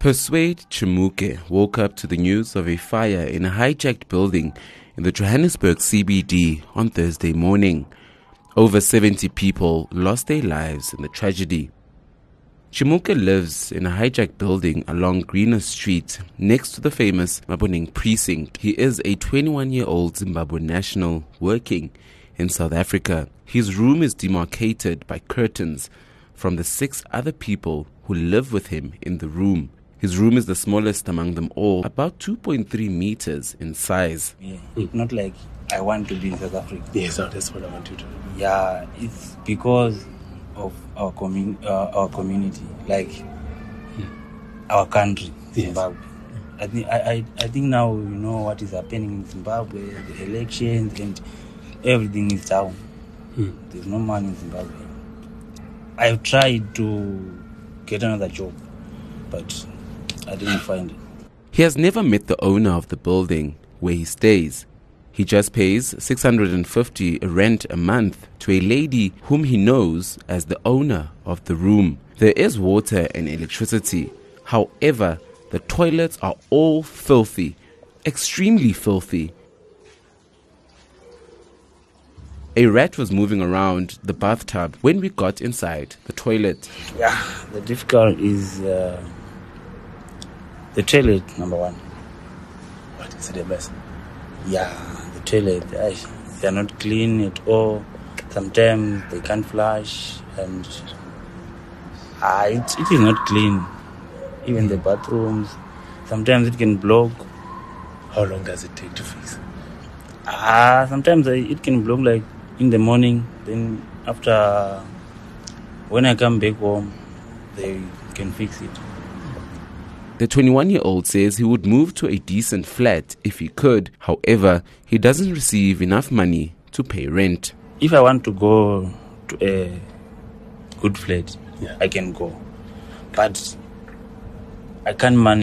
Persuade Chimuke woke up to the news of a fire in a hijacked building in the Johannesburg CBD on Thursday morning. Over 70 people lost their lives in the tragedy. Chimuke lives in a hijacked building along Greener Street next to the famous Maboneng precinct. He is a 21-year-old Zimbabwean national working in South Africa. His room is demarcated by curtains from the 6 other people who live with him in the room. His room is the smallest among them all, about 2.3 meters in size. Yeah. Not like I want to be in South Africa. Yes, that's what I want you to do. Yeah, it's because of our community, like our country, Zimbabwe. Yes. I think now you know what is happening in Zimbabwe, the elections and everything is down. There's no money in Zimbabwe. I've tried to get another job, but I didn't find it. He has never met the owner of the building where he stays. He just pays 650 rent a month to a lady whom he knows as the owner of the room. There is water and electricity. However, the toilets are all filthy, extremely filthy. A rat was moving around the bathtub when we got inside the toilet. Yeah, the difficult is the toilet, number one. What, is it a mess? Yeah, the toilet, they are not clean at all. Sometimes they can't flush and it is not clean. Even the bathrooms, sometimes it can block. How long does it take to fix? Sometimes it can block like in the morning, then after, when I come back home, they can fix it. The 21-year-old says he would move to a decent flat if he could. However, he doesn't receive enough money to pay rent. If I want to go to a good flat, I can go. But I can't manage.